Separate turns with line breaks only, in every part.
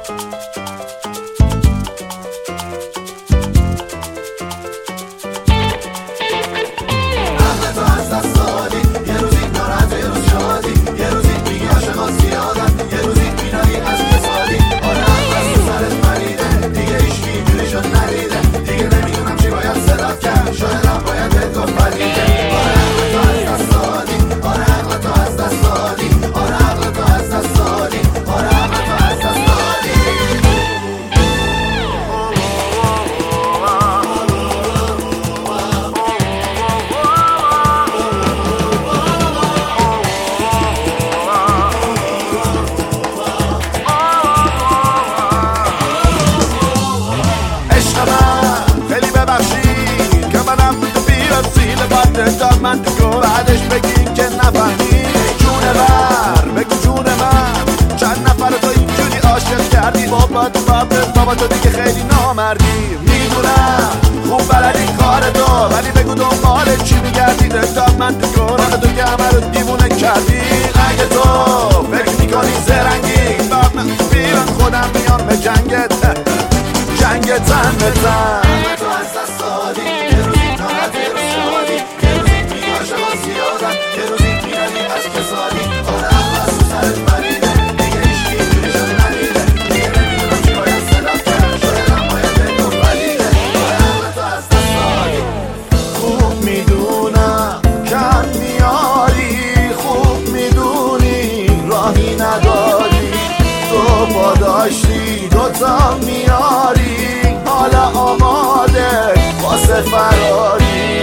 من تو بعدش بگین که نفهمی جونه بر بگو جونه من چند نفر تو اینجوری عاشق کردی بابا تو دیگه خیلی نامردی میدونم خوب بلدی کار تو ولی بگو دنبال چی میگردی دلتا من تو گرانه تو که همه رو دیوونه کردی اگه تو فکر میکنی زرنگی باب من بیرون خودم میام به جنگت زن بزن تو از دست دادی یه روزی ناراحت یه روز شادی یه روزی میگی عاشقا زیادن یه روزی میرنی از کسادی آره احمد تو سرت بریده دیگه هیچکی اینجوری شده ندیده دیگه نمیدونم چی باید صدات کرد شایدم باید بگم ولیده آره احمد تو از دست دادی خوب میدونم کم میاری خوب میدونی راهی نداری تو پاداشتی دوتا میاری حالا آماده واسه فراری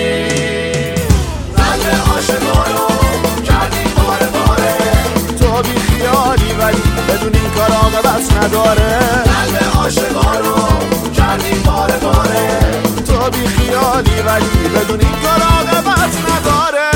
قلب عاشقانو کردی باره تو بی خیالی ولی بدون این کار عاقبت نداره قلب عاشقانو کردی باره تو بی خیالی ولی بدون این کار عاقبت نداره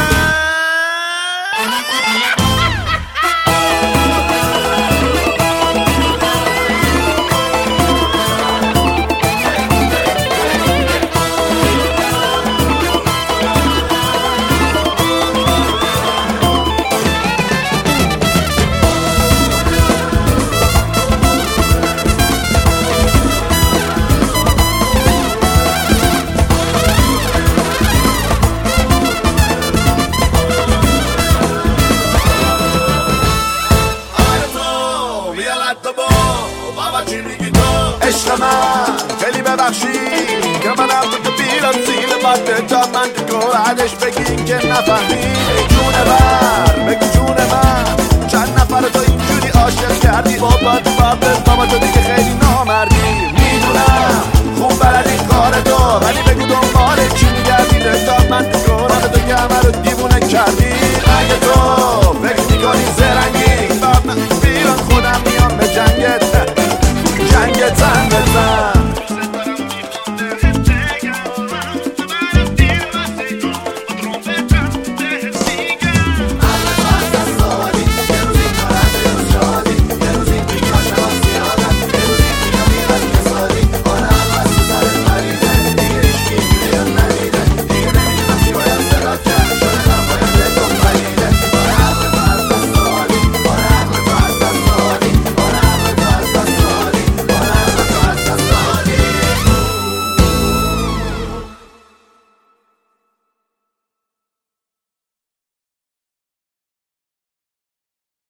عشق من خیلی ببخشی که منم تو بیرم زیر بده تا من تو بعدش بگین که نفهمی جونه بر بگو جونه من چند نفر تو اینجوری عاشق کردی بابا تو دیگه خیلی نامردی میدونم خوب بلدی کار تو ولی